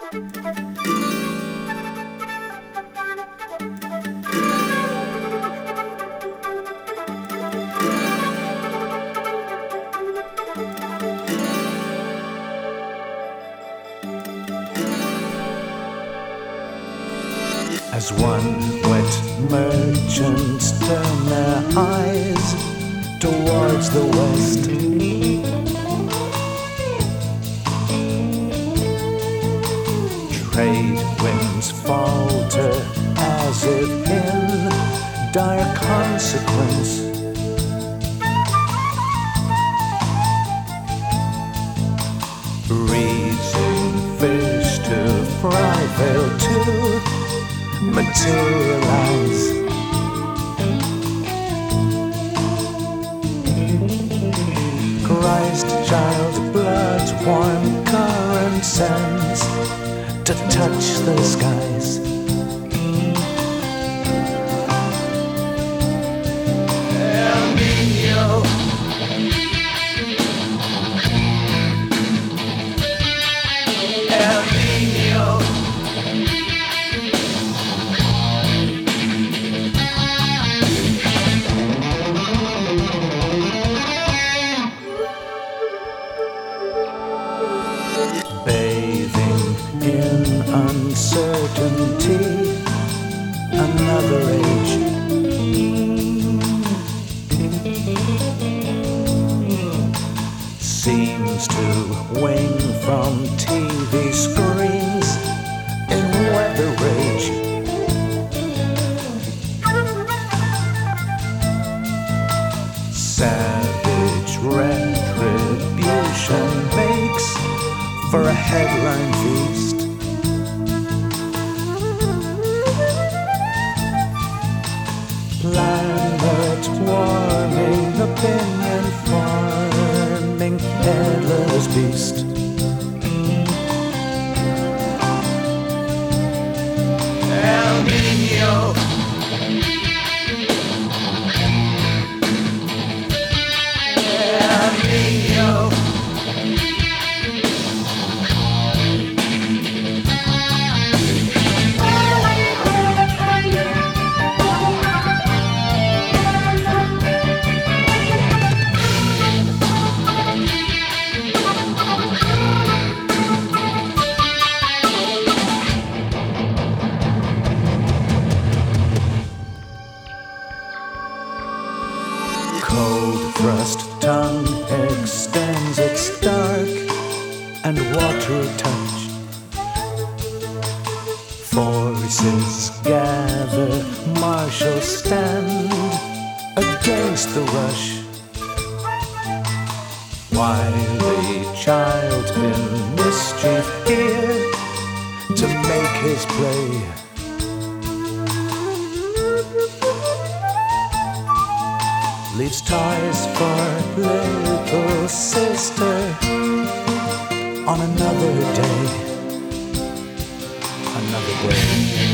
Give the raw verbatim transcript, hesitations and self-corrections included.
As one wet merchants turn their eyes towards the west, trade winds falter as if in dire consequence. Raising fish to fry fail to materialize. Christ child blood's warm current sends to touch the skies. El Niño, El Niño. Bathing in uncertainty, another age. Seems to wing from T V screens in weather rage. Savage retribution makes for a headline feast. Planet warming, opinion forming, headless beast. El Niño, El Niño. Cold thrust tongue extends its dark and watery touch. Forces gather, marshals stand against the rush. Wily child in mischief here to make his play. Leaves toys for little sister on another day, another day.